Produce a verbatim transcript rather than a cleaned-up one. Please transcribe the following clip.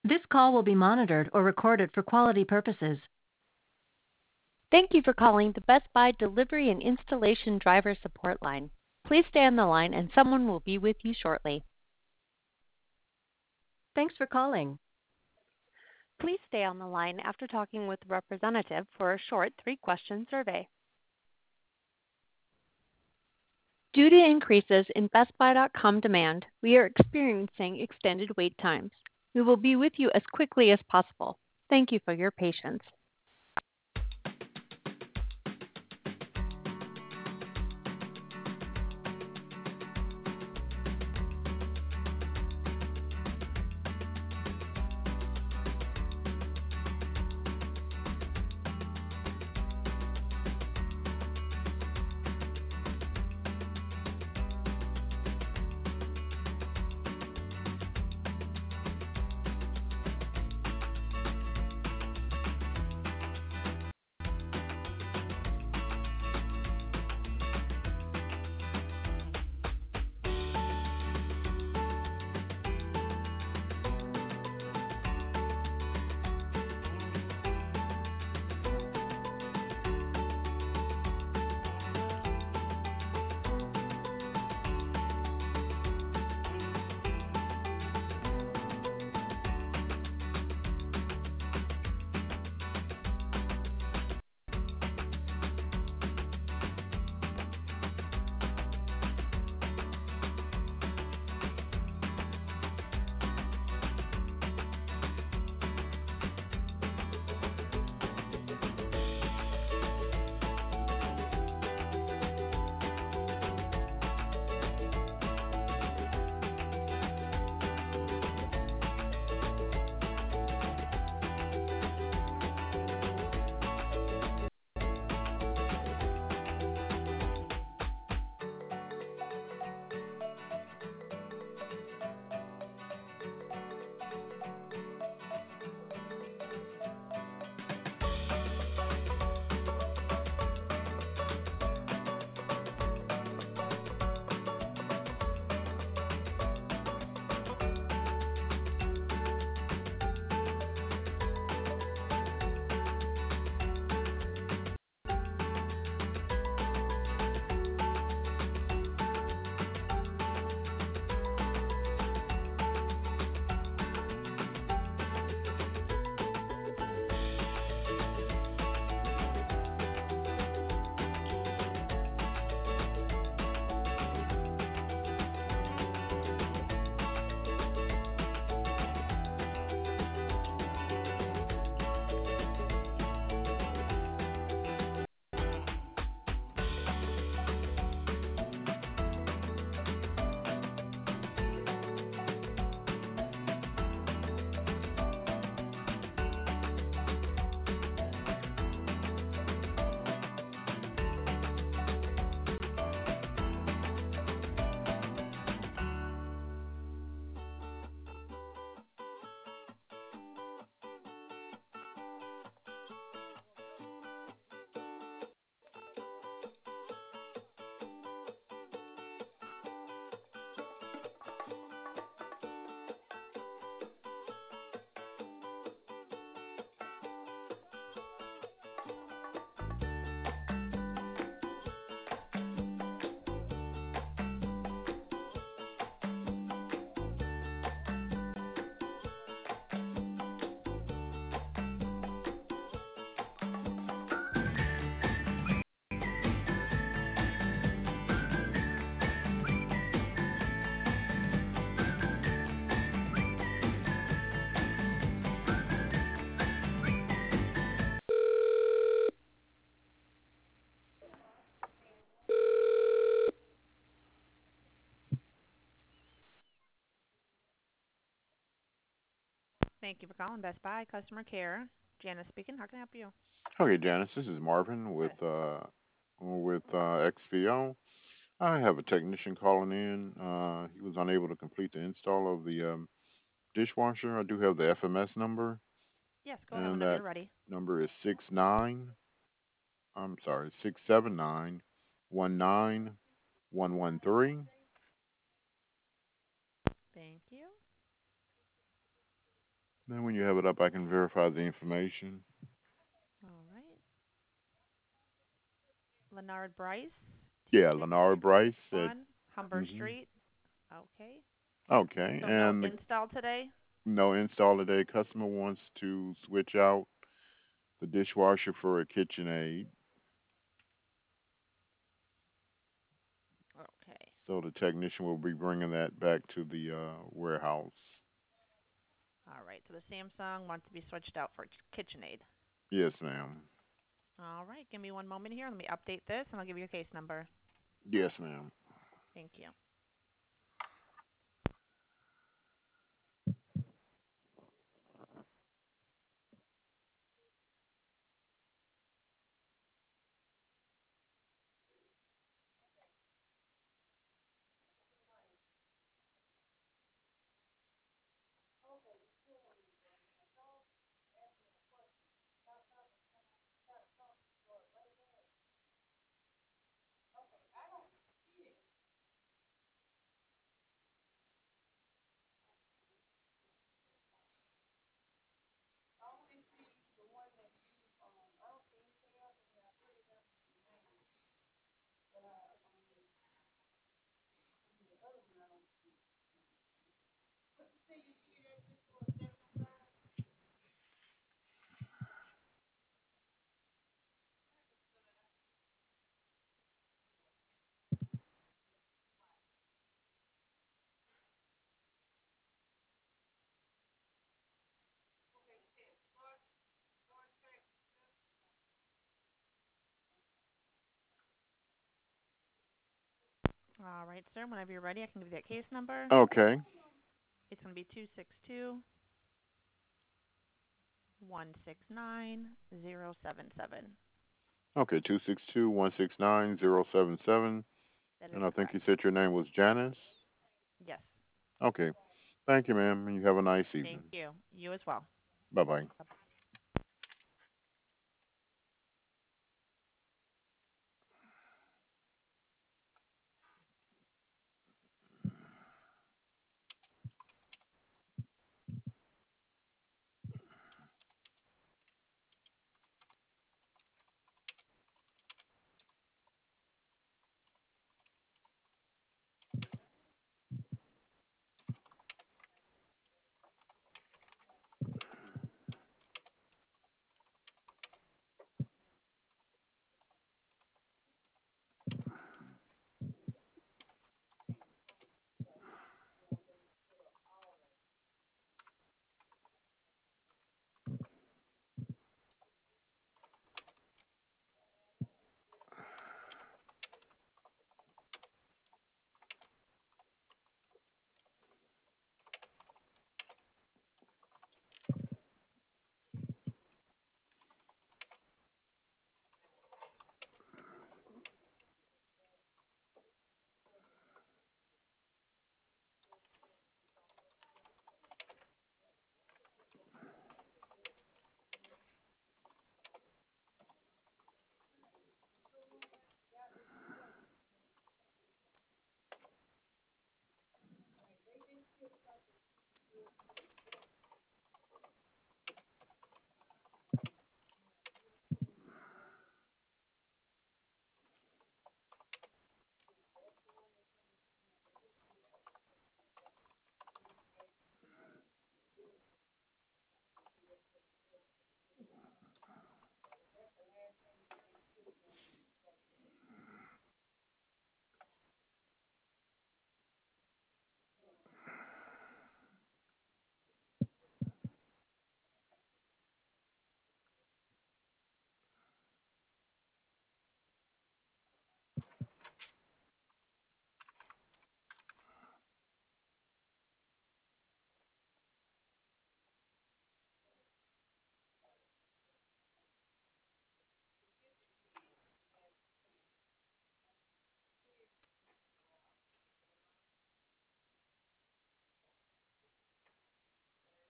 This call will be monitored or recorded for quality purposes. Thank you for calling the Best Buy Delivery and Installation Driver Support Line. Please stay on the line and someone will be with you shortly. Thanks for calling. Please stay on the line after talking with a representative for a short three-question survey. Due to increases in Best Buy dot com demand, we are experiencing extended wait times. We will be with you as quickly as possible. Thank you for your patience. Thank you for calling Best Buy Customer Care. Janice speaking. How can I help you? Okay, Janice, this is Marvin with Yes. uh with uh X V O. I have a technician calling in. Uh he was unable to complete the install of the um dishwasher. I do have the F M S number, Yes, go ahead and whenever that you're ready. number is six nine I'm sorry, six seven nine one nine one one three. Thank you. Then when you have it up, I can verify the information. All right. Leonard Bryce, two Yeah, six Lenard Bryce said. one Humber Hmm. Street. Okay. Okay, So no and the, install today? no install today. Customer wants to switch out the dishwasher for a KitchenAid. Okay. So the technician will be bringing that back to the uh, warehouse. All right. So the Samsung wants to be switched out for KitchenAid. Yes, ma'am. All right. Give me one moment here. Let me update this, and I'll give you a case number. Yes, ma'am. Thank you. All right, sir. Whenever you're ready, I can give you that case number. Okay. It's going to be two six two one six nine zero seven seven. Okay, two six two one six nine zero seven seven. That is And I think correct. you said your name was Janice. Yes. Okay. Thank you, ma'am, and you have a nice Thank evening. you. You as well. Bye bye. Bye-bye.